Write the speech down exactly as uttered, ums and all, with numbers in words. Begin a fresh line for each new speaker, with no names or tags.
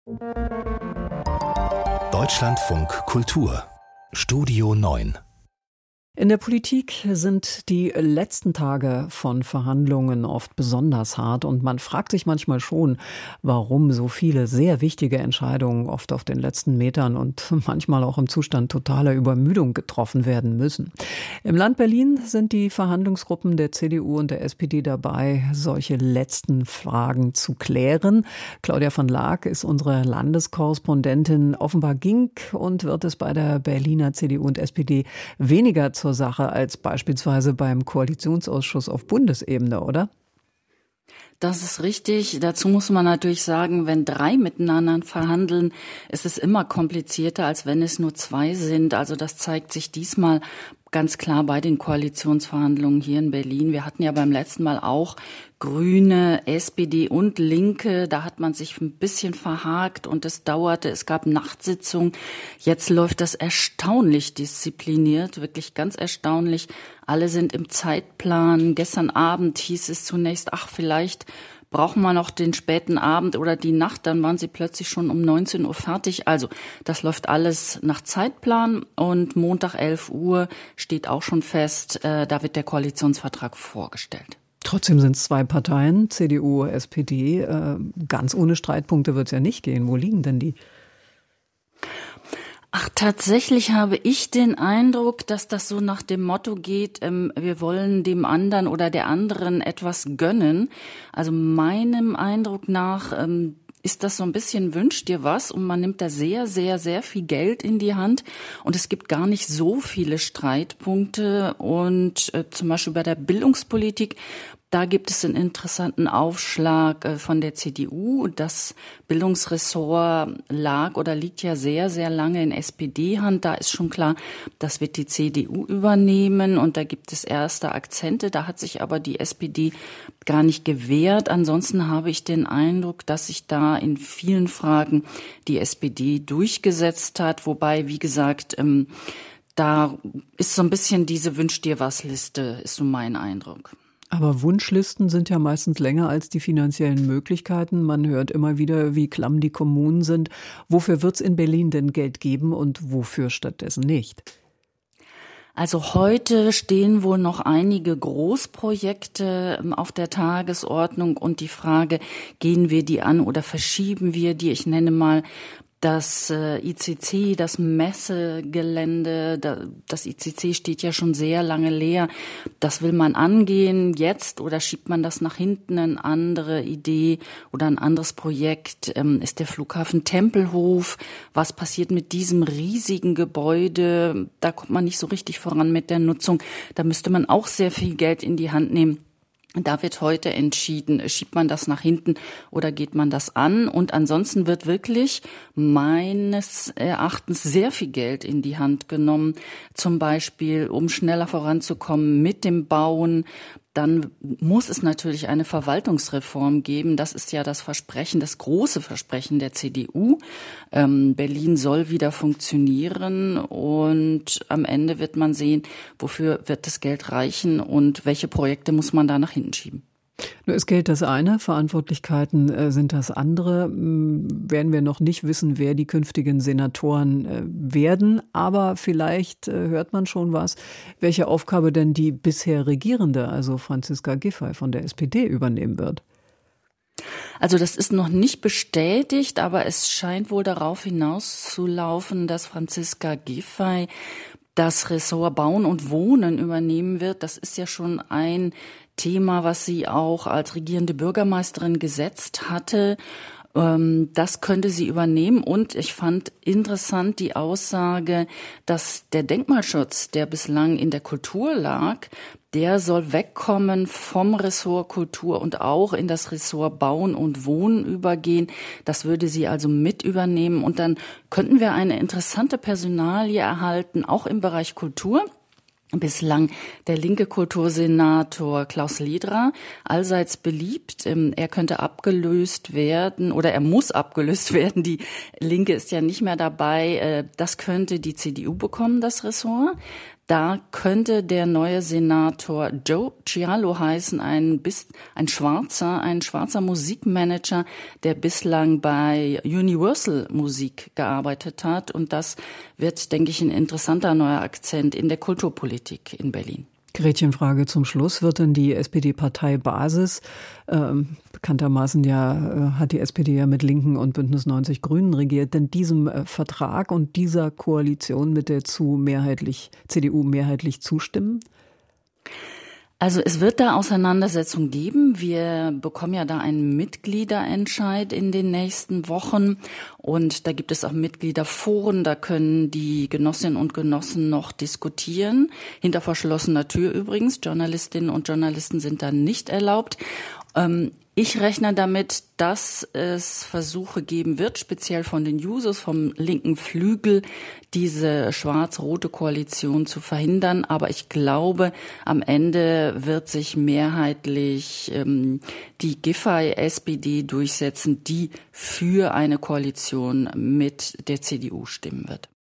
Deutschlandfunk Kultur Studio neun.
In der Politik sind die letzten Tage von Verhandlungen oft besonders hart und man fragt sich manchmal schon, warum so viele sehr wichtige Entscheidungen oft auf den letzten Metern und manchmal auch im Zustand totaler Übermüdung getroffen werden müssen. Im Land Berlin sind die Verhandlungsgruppen der C D U und der S P D dabei, solche letzten Fragen zu klären. Claudia van Laak ist unsere Landeskorrespondentin. Offenbar ging und wird es bei der Berliner C D U und S P D weniger zur Sache als beispielsweise beim Koalitionsausschuss auf Bundesebene, oder?
Das ist richtig. Dazu muss man natürlich sagen, wenn drei miteinander verhandeln, ist es immer komplizierter, als wenn es nur zwei sind. Also das zeigt sich diesmal ganz klar bei den Koalitionsverhandlungen hier in Berlin. Wir hatten ja beim letzten Mal auch Grüne, S P D und Linke. Da hat man sich ein bisschen verhakt und es dauerte. Es gab Nachtsitzungen. Jetzt läuft das erstaunlich diszipliniert, wirklich ganz erstaunlich. Alle sind im Zeitplan. Gestern Abend hieß es zunächst, ach, vielleicht brauchen wir noch den späten Abend oder die Nacht, dann waren sie plötzlich schon um neunzehn Uhr fertig. Also das läuft alles nach Zeitplan und Montag elf Uhr steht auch schon fest, äh, da wird der Koalitionsvertrag vorgestellt.
Trotzdem sind es zwei Parteien, C D U, S P D. Äh, ganz ohne Streitpunkte wird es ja nicht gehen. Wo liegen denn die?
Ach, tatsächlich habe ich den Eindruck, dass das so nach dem Motto geht, ähm, wir wollen dem anderen oder der anderen etwas gönnen. Also meinem Eindruck nach ähm, ist das so ein bisschen wünsch dir was und man nimmt da sehr, sehr, sehr viel Geld in die Hand und es gibt gar nicht so viele Streitpunkte und äh, zum Beispiel bei der Bildungspolitik, da gibt es einen interessanten Aufschlag von der C D U. Das Bildungsressort lag oder liegt ja sehr, sehr lange in S P D-Hand. Da ist schon klar, das wird die C D U übernehmen und da gibt es erste Akzente. Da hat sich aber die S P D gar nicht gewehrt. Ansonsten habe ich den Eindruck, dass sich da in vielen Fragen die S P D durchgesetzt hat. Wobei, wie gesagt, ähm, da ist so ein bisschen diese Wünsch-dir-was-Liste, ist so mein Eindruck.
Aber Wunschlisten sind ja meistens länger als die finanziellen Möglichkeiten. Man hört immer wieder, wie klamm die Kommunen sind. Wofür wird es in Berlin denn Geld geben und wofür stattdessen nicht?
Also heute stehen wohl noch einige Großprojekte auf der Tagesordnung und die Frage, gehen wir die an oder verschieben wir die? Ich nenne mal das I C C, das Messegelände, das I C C steht ja schon sehr lange leer. Das will man angehen jetzt oder schiebt man das nach hinten? Eine andere Idee oder ein anderes Projekt ist der Flughafen Tempelhof. Was passiert mit diesem riesigen Gebäude? Da kommt man nicht so richtig voran mit der Nutzung. Da müsste man auch sehr viel Geld in die Hand nehmen. Da wird heute entschieden, schiebt man das nach hinten oder geht man das an? Und ansonsten wird wirklich meines Erachtens sehr viel Geld in die Hand genommen. Zum Beispiel, um schneller voranzukommen mit dem Bauen. Dann muss es natürlich eine Verwaltungsreform geben. Das ist ja das Versprechen, das große Versprechen der C D U. Ähm, Berlin soll wieder funktionieren und am Ende wird man sehen, wofür wird das Geld reichen und welche Projekte muss man da nach hinten schieben.
Nur ist Geld das eine, Verantwortlichkeiten äh, sind das andere. Hm, werden wir noch nicht wissen, wer die künftigen Senatoren äh, werden. Aber vielleicht äh, hört man schon was, welche Aufgabe denn die bisher Regierende, also Franziska Giffey von der S P D, übernehmen wird.
Also das ist noch nicht bestätigt, aber es scheint wohl darauf hinauszulaufen, dass Franziska Giffey das Ressort Bauen und Wohnen übernehmen wird. Das ist ja schon ein Thema, was sie auch als regierende Bürgermeisterin gesetzt hatte. Das könnte sie übernehmen. Und ich fand interessant die Aussage, dass der Denkmalschutz, der bislang in der Kultur lag, der soll wegkommen vom Ressort Kultur und auch in das Ressort Bauen und Wohnen übergehen. Das würde sie also mit übernehmen. Und dann könnten wir eine interessante Personalie erhalten, auch im Bereich Kultur. Bislang der linke Kultursenator Klaus Ledra, allseits beliebt. Er könnte abgelöst werden oder er muss abgelöst werden. Die Linke ist ja nicht mehr dabei. Das könnte die C D U bekommen, das Ressort. Da könnte der neue Senator Joe Cialo heißen, ein, bis, ein schwarzer, ein schwarzer Musikmanager, der bislang bei Universal Musik gearbeitet hat. Und das wird, denke ich, ein interessanter neuer Akzent in der Kulturpolitik in Berlin.
Gretchenfrage zum Schluss. Wird denn die S P D-Parteibasis, ähm, bekanntermaßen ja äh, hat die S P D ja mit Linken und Bündnis neunzig Grünen regiert, denn diesem äh, Vertrag und dieser Koalition mit der zu mehrheitlich, C D U mehrheitlich zustimmen?
Also es wird da Auseinandersetzungen geben. Wir bekommen ja da einen Mitgliederentscheid in den nächsten Wochen und da gibt es auch Mitgliederforen, da können die Genossinnen und Genossen noch diskutieren. Hinter verschlossener Tür übrigens. Journalistinnen und Journalisten sind da nicht erlaubt. Ähm, Ich rechne damit, dass es Versuche geben wird, speziell von den Jusos vom linken Flügel, diese schwarz-rote Koalition zu verhindern. Aber ich glaube, am Ende wird sich mehrheitlich ähm, die Giffey-S P D durchsetzen, die für eine Koalition mit der C D U stimmen wird.